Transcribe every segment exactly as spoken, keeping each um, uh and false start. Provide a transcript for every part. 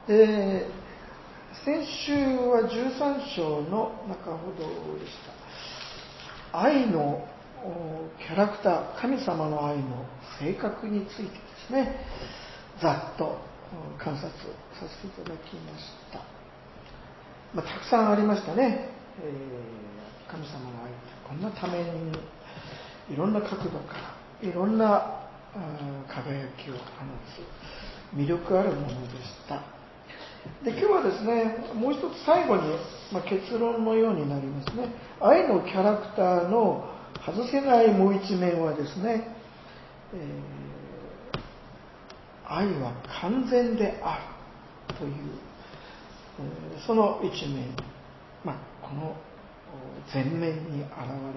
で、先週はじゅうさん章の中ほどでした。愛のキャラクター、神様の愛の性格についてですね、ざっと観察させていただきました。まあ、たくさんありましたね。えー、神様の愛ってこんな多面にいろんな角度からいろんな輝きを放つ魅力あるものでした。で、今日はですね、もう一つ最後に、まあ、結論のようになりますね。愛のキャラクターの外せないもう一面はですね、えー、愛は完全であるという、えー、その一面、まあ、この前面に現れる、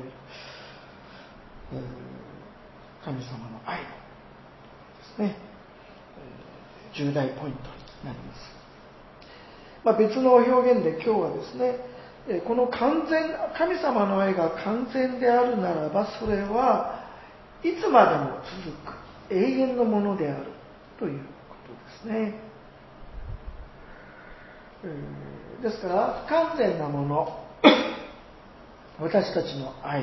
えー、神様の愛ですね、えー、重大ポイントになります。まあ、別の表現で今日はですね、この完全、神様の愛が完全であるならば、それはいつまでも続く永遠のものであるということですね。ですから不完全なもの、私たちの愛、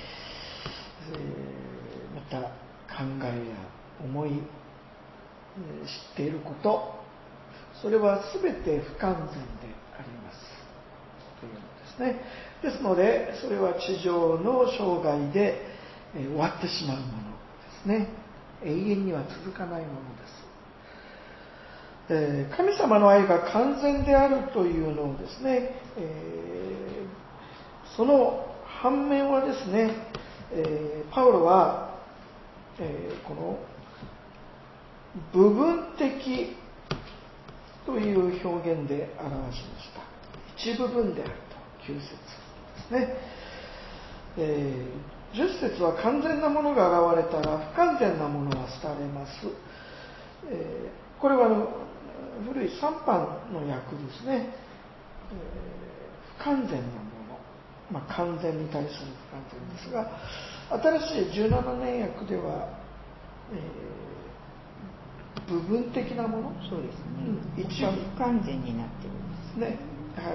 また考えや思い、知っていること、それは全て不完全でありますというのですね。ですので、それは地上の生涯で終わってしまうものですね。永遠には続かないものです。神様の愛が完全であるというのをですね、えー、その反面はですね、えー、パウロは、えー、この部分的という表現で表しました。一部分であると、きゅう節ですね。えー、じゅっ節は完全なものが現れたら不完全なものは廃れます。えー、これはあの古いさん版の訳ですね。えー、不完全なもの、まあ、完全に対する不完全ですが、新しいじゅうななねん訳では、えー、部分的なもの、 そうですね、 うん、一部不完全になってるんですね。はい。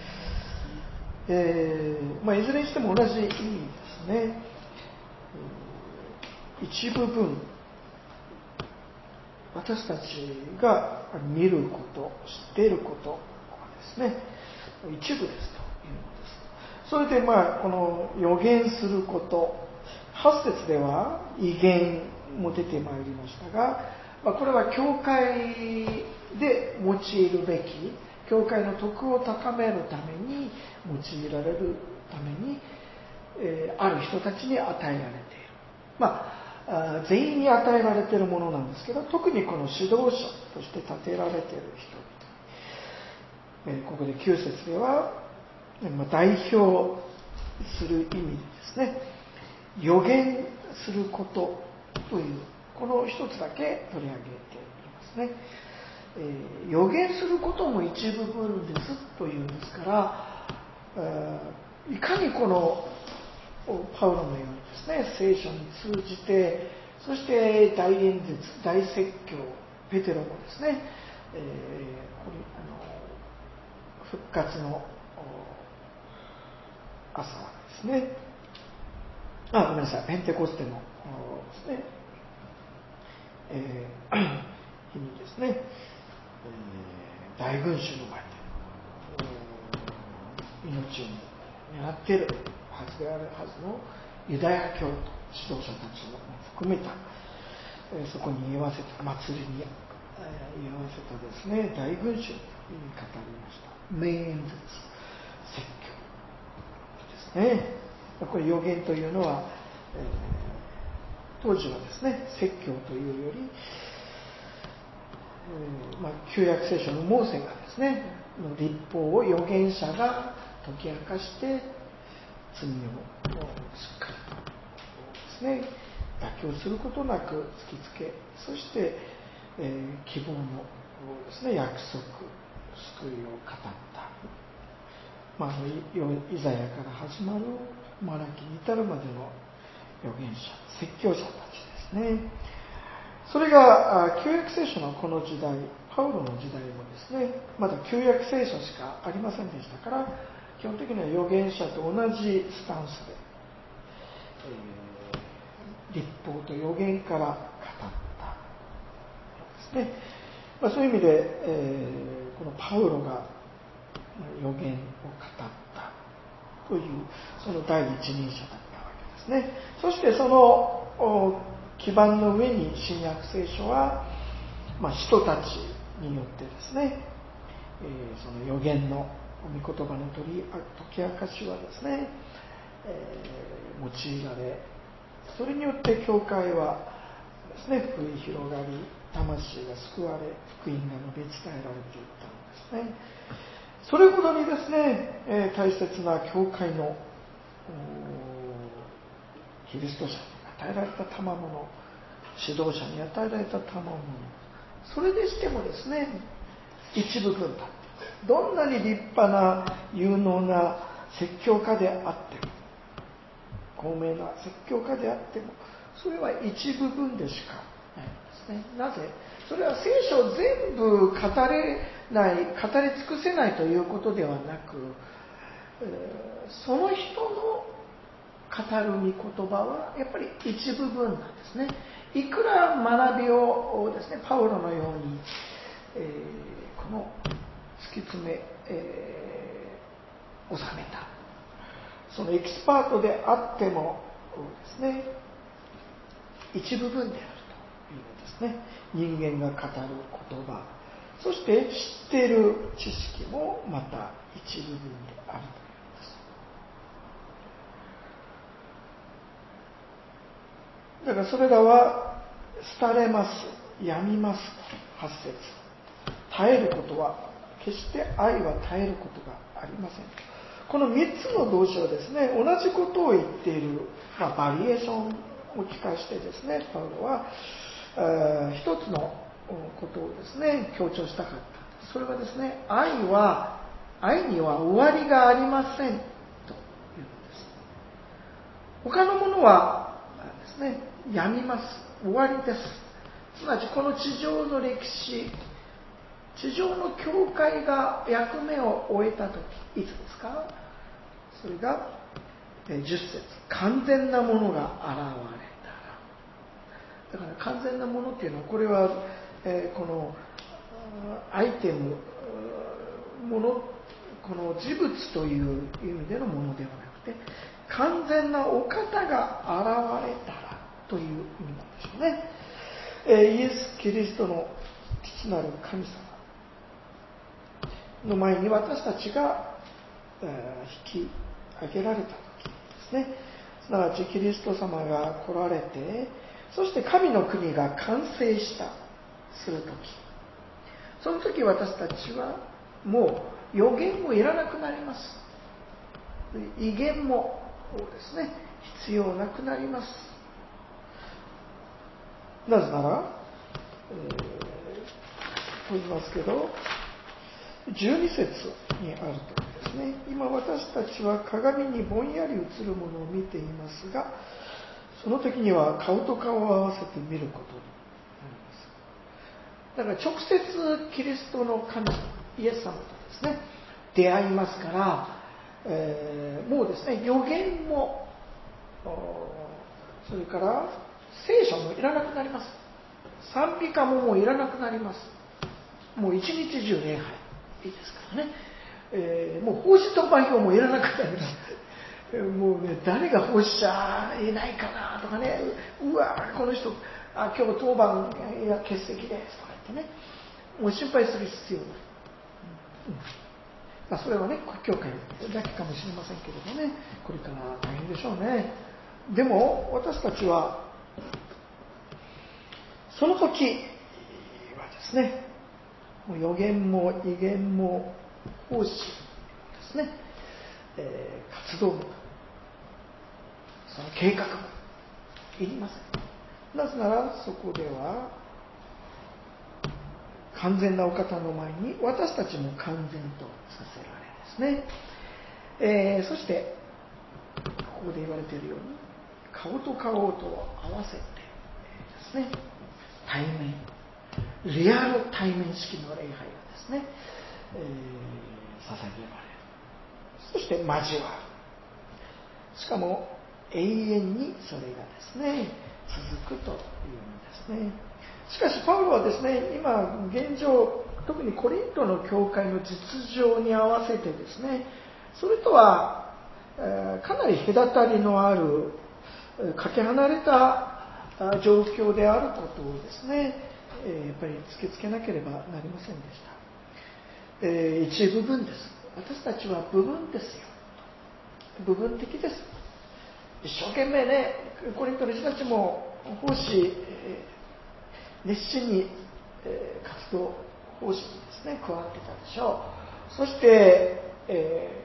えーまあ、いずれにしても同じ意味ですね。一部分、私たちが見ること、知っていることはですね、一部ですというのです。それでまあこの予言すること、はち節では異言も出てまいりましたが、まあ、これは教会で用いるべき、教会の徳を高めるために用いられるために、えー、ある人たちに与えられている。まあ、全員に与えられているものなんですけど、特にこの指導者として立てられている人々、えー、ここできゅう節では、まあ、代表する意味でですね、予言することというこの一つだけ取り上げていますね。えー、予言することも一部分ですというんですから、いかにこのパウロのようにですね、聖書に通じて、そして大演説、大説教、ペテロもですね、えー、これあの復活の朝ですね、あ、ごめんなさい、ペンテコステのですね、えー、日にですね、えー、大群衆の前で、えー、命を狙っているはずであるはずのユダヤ教徒指導者たちを含めた、えー、そこに居合わせた祭りに、えー、居合わせたですね大群衆に語りました。名演説、説教ですね。これ予言というのは、えー、当時はですね説教というより、えーまあ、旧約聖書のモーセがですねの律法を預言者が解き明かして罪をしっかりとですね妥協することなく突きつけ、そして、えー、希望のですね約束、救いを語った、まあ、イザヤから始まるマラキに至るまでの預言者、説教者たちですね。それが旧約聖書のこの時代、 パウロの時代もですね、まだ旧約聖書しかありませんでしたから、基本的には預言者と同じスタンスで、えー、律法と預言から語ったですね。まあ、そういう意味で、えー、このパウロが預言を語ったというその第一人者だったわけですね。そしてその基盤の上に新約聖書は、まあ、使徒たちによってですね、えー、その預言の御言葉の解き明かしはですね、えー、用いられ、それによって教会はですね、増え広がり、魂が救われ、福音が述べ伝えられていったんですね。それほどにですね、えー、大切な教会のキリスト者に与えられた賜物、指導者に与えられた賜物、それでしてもですね、一部分だ。どんなに立派な有能な説教家であっても、高名な説教家であっても、それは一部分でしかないんですね。なぜ？それは聖書を全部語れない、語り尽くせないということではなく、その人の語る御言葉はやっぱり一部分なんですね。いくら学びをですね、パウロのように、えー、この突き詰め、えー、収めた、そのエキスパートであってもですね、一部分であるというのですね。人間が語る言葉、そして知っている知識もまた一部分であるというのです。だからそれらは廃れます、病みます。はち節、耐えることは決して愛は耐えることがありません。このみっつの動詞はですね、同じことを言っている、まあ、バリエーションを聞かしてですね、パウロは一つのことをですね、強調したかった。それはですね、愛は、愛には終わりがありませんというのです。他のものはですね、病みます。終わりです。すなわちこの地上の歴史、地上の教会が役目を終えたとき、いつですか？それがじゅっ節、完全なものが現れたら。だから完全なものっていうのは、これは、えー、このアイテム、もの、この事物という意味でのものではなくて、完全なお方が現れたらという意味なんでしょうね。えー、イエス・キリストの父なる神様の前に私たちが、えー、引き上げられた時ですね。すなわちキリスト様が来られて、そして神の国が完成したする時、その時私たちはもう予言もいらなくなります。異言もですね、必要なくなります。なぜなら、えー、と言いますけど、じゅうに節にあるとですね、今私たちは鏡にぼんやり映るものを見ていますが、その時には顔と顔を合わせて見ることになります。だから直接キリストの神様、イエス様とですね、出会いますから、えー、もうですね、予言も、それから聖書もいらなくなります。賛美歌ももういらなくなります。もう一日中礼拝。いいですからね、えー、もう奉仕特番表もいらなくなります。もうね、誰が奉仕者いないかなとかね、うわこの人あ今日当番いや欠席ですとか言ってね、もう心配する必要ない、うんまあ、それはね教会だけかもしれませんけれどね、これから大変でしょうね。でも私たちはその時はですね、もう予言も異言も奉仕ですね、えー、活動もその計画もいりません。なぜならそこでは完全なお方の前に私たちも完全とさせられですね、えー、そしてここで言われているように顔と顔と合わせてですね、対面リアル対面式の礼拝がですね、えー、捧げられる。そして交わる。しかも永遠にそれがですね続くというんですね。しかしパウロはですね、今現状、特にコリントの教会の実情に合わせてですね、それとは、えー、かなり隔たりのあるかけ離れた状況であることをですね、えー、やっぱり突きつけなければなりませんでした。えー、一部分です。私たちは部分ですよ。部分的です。一生懸命ね、コリントの人たちも奉仕、えー、熱心に、えー、活動奉仕にですね加わってたでしょう。そして、え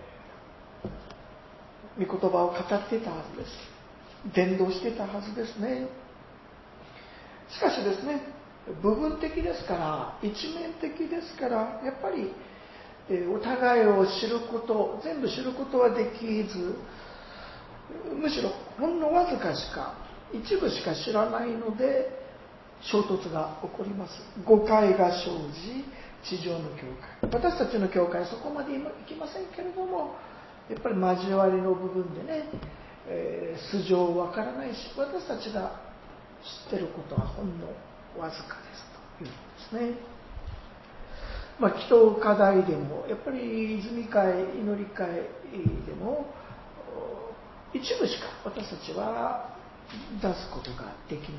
ー、御言葉を語っていたはずです。伝道していたはずですね。しかしですね、部分的ですから、一面的ですから、やっぱり、えー、お互いを知ること、全部知ることはできず、むしろほんのわずかしか、一部しか知らないので衝突が起こります。誤解が生じ、地上の教会、私たちの教会はそこまでいきませんけれども、やっぱり交わりの部分でね、えー、素性わからないし、私たちが知ってることはほんのわずかですというんですね。まあ、祈祷課題でも、やっぱり泉会、祈り会でも、一部しか私たちは出すことができないでいます。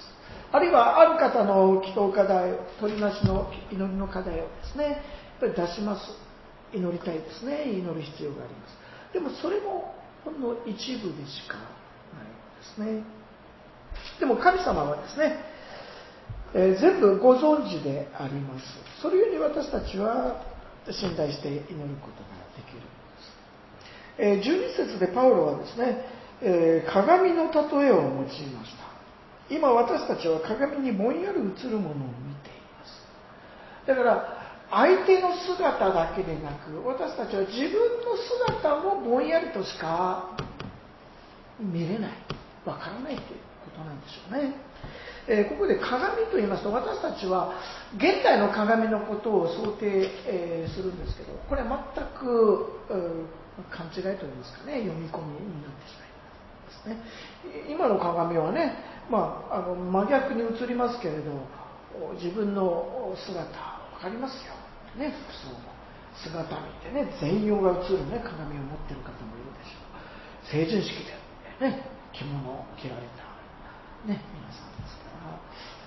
あるいはある方の祈祷課題、取りなしの祈りの課題をですね、やっぱり出します。祈りたいですね。祈る必要があります。でもそれもほんの一部でしかないんですね。でも神様はですね、えー、全部ご存知であります。それゆえに私たちは信頼して祈ることができる。じゅうに節でパウロはですね、えー、鏡の例えを用いました。今私たちは鏡にぼんやり映るものを見ています。だから相手の姿だけでなく、私たちは自分の姿をぼんやりとしか見れない、わからないということなんでしょうね。えー、ここで鏡と言いますと、私たちは現代の鏡のことを想定、えー、するんですけど、これは全く、勘違いといいますかね、読み込みになってしまいますね。今の鏡はね、まあ、あの真逆に映りますけれど、自分の姿分かりますよ、ね、服装も姿見てね、全容が映る、ね、鏡を持っている方もいるでしょう。成人式で、ね、着物を着られた、ね、皆さんですから、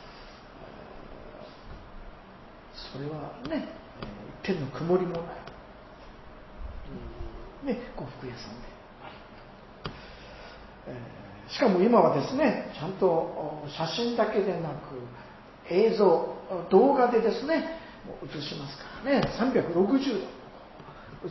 それはね、一点の曇りもない、ね、呉服屋さんである、えー、しかも今はですね、ちゃんと写真だけでなく映像、動画でですね映しますからね、さんびゃくろくじゅうど映るわ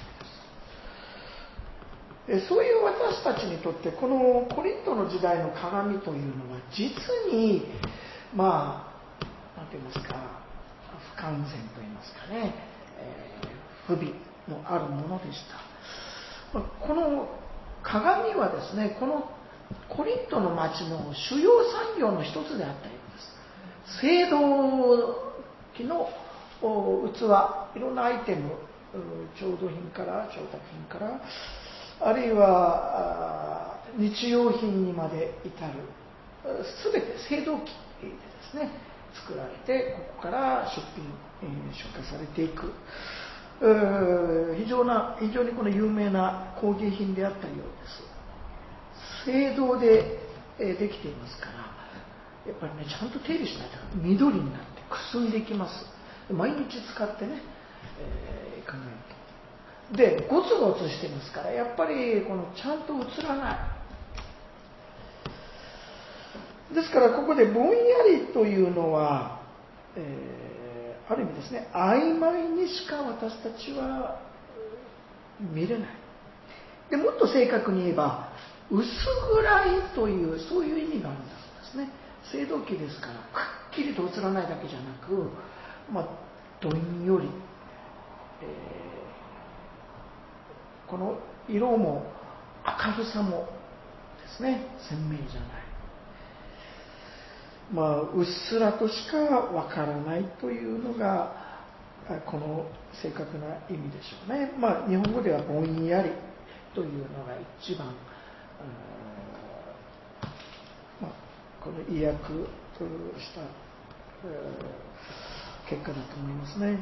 けです。そういう私たちにとってこのコリントの時代の鏡というのは実にまあ何て言いますか、不完全と言いますかね、えー、不備のあるものでした。この鏡はですね、このコリントの町の主要産業の一つであったようです。青銅器の器、いろんなアイテム、調度品から調達品から、あるいは日用品にまで至る、すべて青銅器でですね作られて、ここから出品、出荷されていく、非常な非常にこの有名な工芸品であったようです。青銅でできていますから、やっぱりね、ちゃんと手入れしないと緑になってくすんでいきます。毎日使ってね、えー、考えると。で、ゴツゴツしてますから、やっぱりこのちゃんと映らない。ですからここでぼんやりというのは、えー、ある意味ですね、曖昧にしか私たちは見れない。でもっと正確に言えば薄暗いというそういう意味があるんだそうですね。青銅器ですからくっきりと映らないだけじゃなく、まあ、どんより、えー、この色も明るさもですね鮮明じゃない。 まあ、うっすらとしかわからないというのがこの正確な意味でしょうね。まあ、日本語ではぼんやりというのが一番、まあ、この意訳した結果だと思いますね。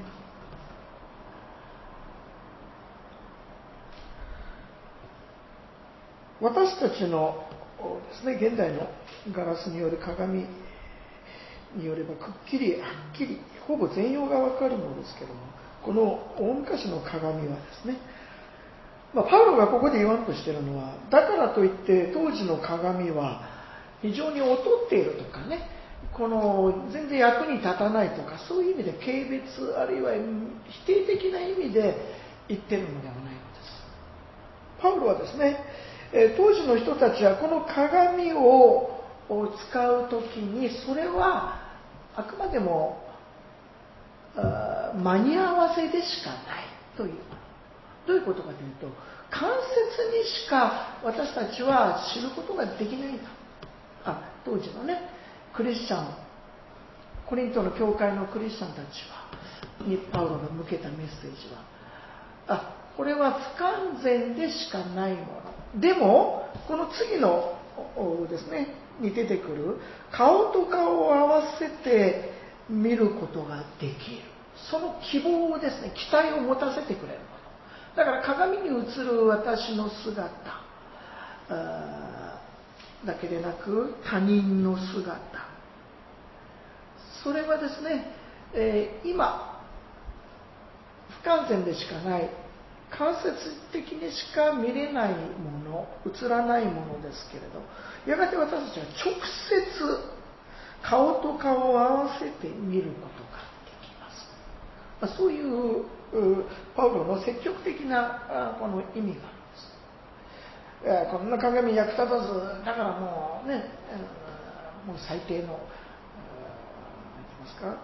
私たちのですね、現代のガラスによる鏡によればくっきりはっきりほぼ全容がわかるのですけども、この大昔の鏡はですね、まあ、パウロがここで言わんとしているのは、だからといって当時の鏡は非常に劣っているとかね、この全然役に立たないとか、そういう意味で軽蔑あるいは否定的な意味で言ってるのではないのです。パウロはですね、当時の人たちはこの鏡を使うときに、それはあくまでも間に合わせでしかないという。どういうことかというと、間接にしか私たちは知ることができないんだ。あ、当時のね、クリスチャン、コリントの教会のクリスチャンたちはにパウロが向けたメッセージは、あ、これは不完全でしかないもの。でもこの次のですねに出てくる顔と顔を合わせて見ることができる、その希望をですね、期待を持たせてくれるものだから、鏡に映る私の姿だけでなく他人の姿、それはですね、えー、今不完全でしかない、間接的にしか見れないもの、映らないものですけれど、やがて私たちは直接顔と顔を合わせて見ることができます。そういうパウロの積極的なこの意味があるんです。こんな鏡役立たず、だからもうね、もう最低の、何て言いますか、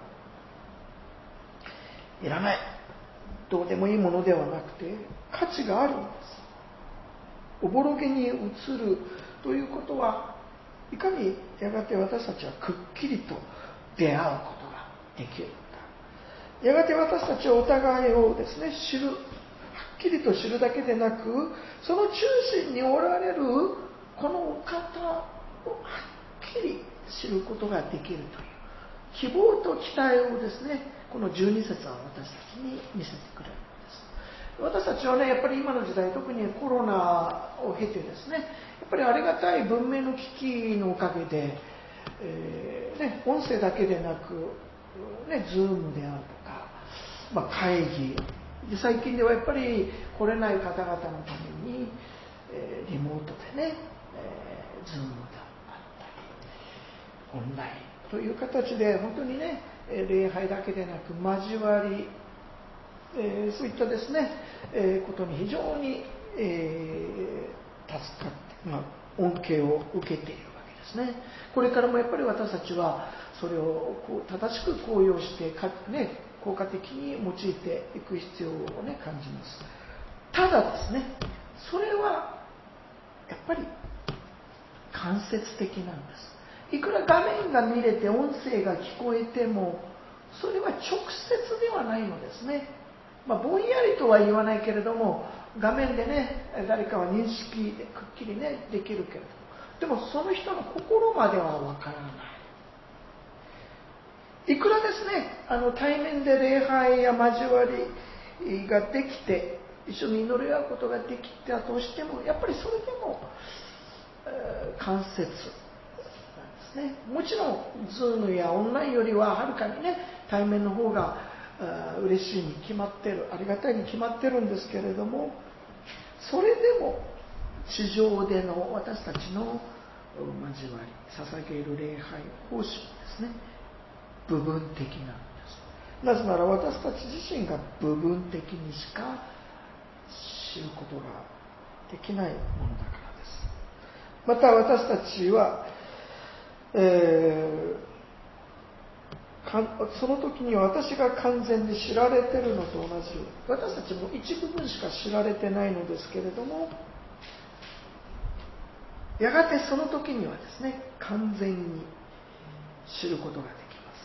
いらない、どうでもいいものではなくて価値があるんです。おぼろげに映るということは、いかにやがて私たちはくっきりと出会うことができるんだ。やがて私たちはお互いをですね、知る、はっきりと知るだけでなく、その中心におられるこのお方をはっきり知ることができるという希望と期待をですね、このじゅうに節は私たちに見せてくれるんです。私たちはね、やっぱり今の時代、特にコロナを経てですね、やっぱりありがたい文明の機器のおかげで、えーね、音声だけでなく、ね、ズームであるとか、まあ、会議で、最近ではやっぱり来れない方々のために、えー、リモートでね、えー、ズームであったり、オンラインという形で本当にね、礼拝だけでなく交わり、えー、そういったですね、えー、ことに非常に、えー、助かって、まあ、恩恵を受けているわけですね。これからもやっぱり私たちはそれをこう正しく効用してか、ね、効果的に用いていく必要を、ね、感じます。ただですね、それはやっぱり間接的なんです。いくら画面が見れて音声が聞こえても、それは直接ではないのですね。まあ、ぼんやりとは言わないけれども、画面でね、誰かは認識でくっきりね、できるけれども、でもその人の心まではわからない。いくらですね、あの対面で礼拝や交わりができて、一緒に祈り合うことができたとしても、やっぱりそれでも、えー、間接。ね、もちろん Zoom やオンラインよりははるかにね、対面の方が嬉しいに決まってる、ありがたいに決まってるんですけれども、それでも地上での私たちの交わり、捧げる礼拝奉仕ですね、部分的なんです。なぜなら私たち自身が部分的にしか知ることができないものだからです。また私たちはえー、その時に私が完全に知られているのと同じように、私たちも一部分しか知られてないのですけれども、やがてその時にはですね、完全に知ることができます。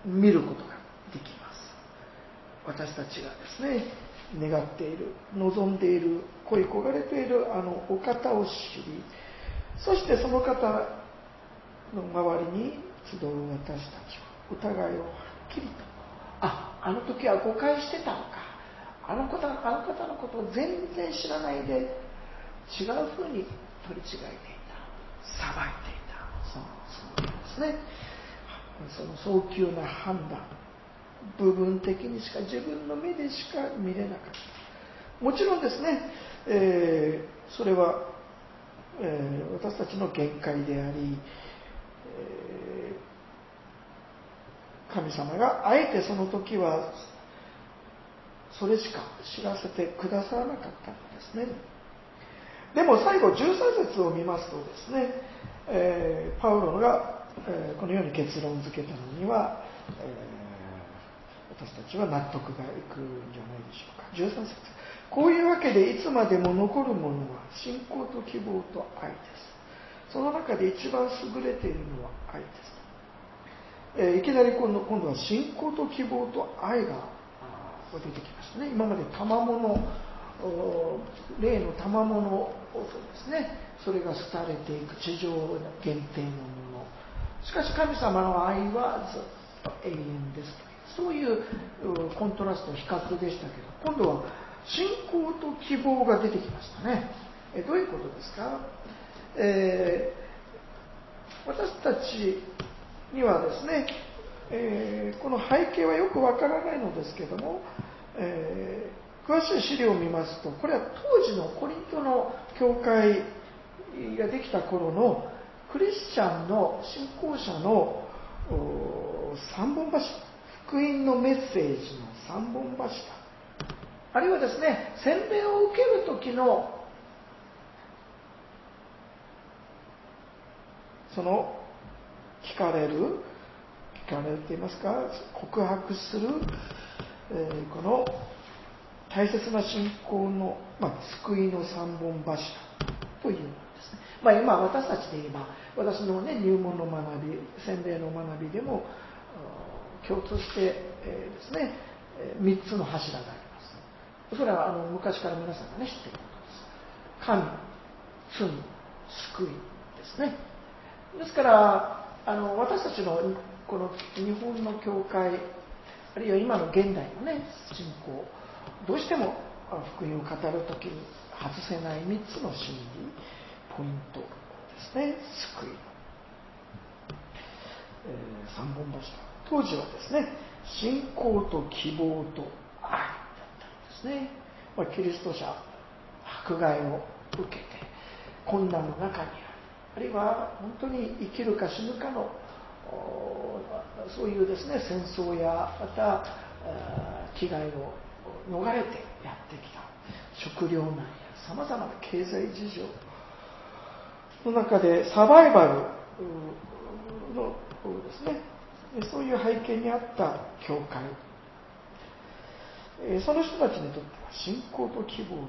見ることができます。私たちがですね、願っている、望んでいる、恋焦がれているあのお方を知り、そしてその方の周りに集う私たちはお互いをはっきりと、あ、あの時は誤解してたのか、あの方、あの方のことを全然知らないで違うふうに取り違えていた、裁いていた、そうそうですね。その早急な判断、部分的にしか、自分の目でしか見れなかった。もちろんですね、えー、それは、えー、私たちの限界であり、えー、神様があえてその時はそれしか知らせてくださらなかったのですね。でも最後じゅうさん節を見ますとですね、えー、パウロが、えー、このように結論付けたのには、えー私たちは納得がいくんじゃないでしょうか。じゅうさん節、こういうわけでいつまでも残るものは信仰と希望と愛です。その中で一番優れているのは愛です。えー、いきなり今度、今度は信仰と希望と愛が出てきましたね。今まで賜物、霊の賜物とですね、それが廃れていく地上限定のもの。しかし神様の愛はずっと永遠ですと。そういうコントラスト、比較でしたけど、今度は信仰と希望が出てきましたね。えどういうことですか？えー、私たちにはですね、えー、この背景はよくわからないのですけども、えー、詳しい資料を見ますと、これは当時のコリントの教会ができた頃のクリスチャンの信仰者の三本柱、福音のメッセージの三本柱、あるいはですね、洗礼を受ける時のその聞かれる聞かれると言いますか、告白する、えー、この大切な信仰の、まあ、救いの三本柱というものですね。まあ、今私たちで言えば、私の、ね、入門の学び、洗礼の学びでも共通して、えー、ですね、みっつの柱があります。それはあの昔から皆さんがね知っていることです。神、罪、救いですね。ですからあの私たちのこの日本の教会、あるいは今の現代のね信仰、どうしても福音を語るときに外せないみっつの真理、ポイントですね。救いの、えー、三本柱。当時はですね、信仰と希望と愛だったんですね。まあ、キリスト者、迫害を受けて困難の中にある、あるいは本当に生きるか死ぬかのそういうですね、戦争やまた危害を逃れてやってきた食糧難やさまざまな経済事情の中でサバイバルのですね、そういう背景にあった教会、その人たちにとっては信仰と希望と愛、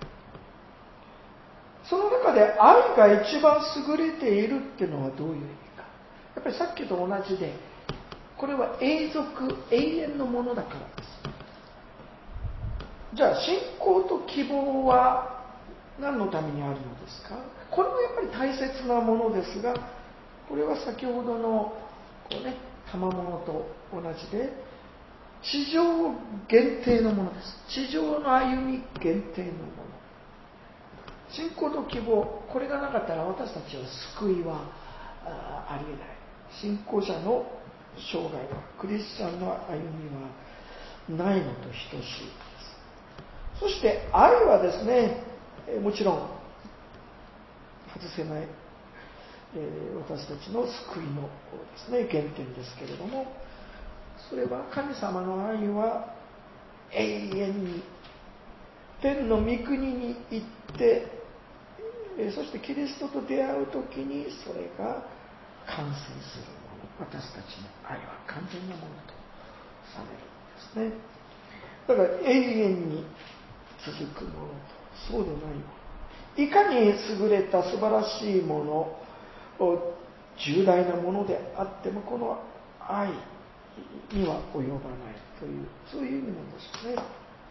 その中で愛が一番優れているっていうのはどういう意味か。やっぱりさっきと同じで、これは永続、永遠のものだからです。じゃあ信仰と希望は何のためにあるのですか。これもやっぱり大切なものですが、これは先ほどのこうね、賜物と同じで地上限定のものです。地上の歩み限定のもの。信仰と希望、これがなかったら私たちは救いは あ, ありえない。信仰者の生涯は、クリスチャンの歩みはないのと等しいです。そして愛はですね、もちろん外せない、えー、私たちの救いのですね、原点ですけれども、それは神様の愛は永遠に天の御国に行って、そしてキリストと出会うときにそれが完成するもの。私たちの愛は完全なものとされるんですね。だから永遠に続くものとそうでないもの、いかに優れた素晴らしいもの重大なものであってもこの愛には及ばないという、そういう意味なんですよね。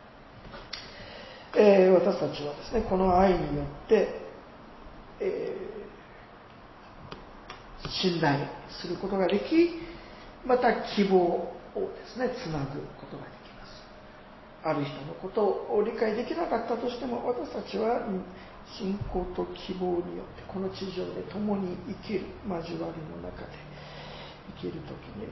えー、私たちはですね、この愛によって、えー、信頼することができ、また希望をですね、つなぐことができます。ある人のことを理解できなかったとしても、私たちは信仰と希望によってこの地上で共に生きる、交わりの中で生きるときに、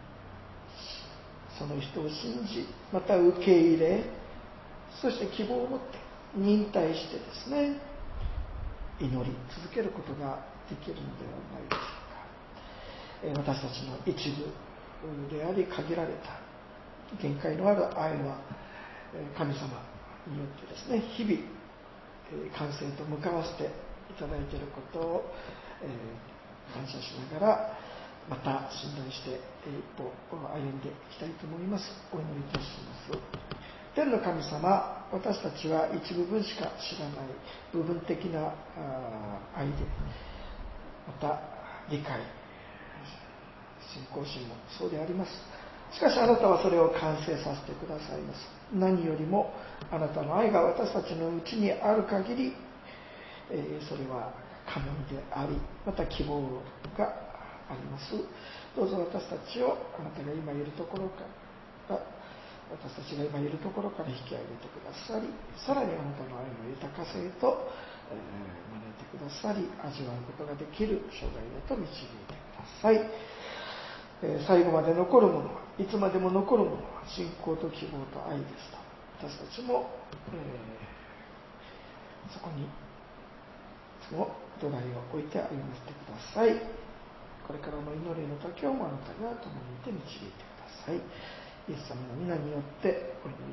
その人を信じ、また受け入れ、そして希望を持って忍耐してですね、祈り続けることができるのではないでしょうか。私たちの一部であり限られた限界のある愛は神様によってですね、日々完成と向かわせていただいていることを感謝しながら、また信頼して一歩歩んでいきたいと思います。お祈りいたします。天の神様、私たちは一部分しか知らない部分的な愛で、また理解、信仰心もそうであります。しかしあなたはそれを完成させてくださいます。何よりもあなたの愛が私たちのうちにある限り、それは可能であり、また希望があります。どうぞ私たちをあなたが今いるところから私たちが今いるところから引き上げてくださり、さらにあなたの愛の豊かさへと、えー、招いてくださり、味わうことができる生涯へと導いてください。えー、最後まで残るものは、いつまでも残るものは信仰と希望と愛ですと、私たちも、えー、そこにその土台を置いて歩ませてください。これからの祈りの時をもあなたが共にいて導いてください。イエス様の皆によってお祈り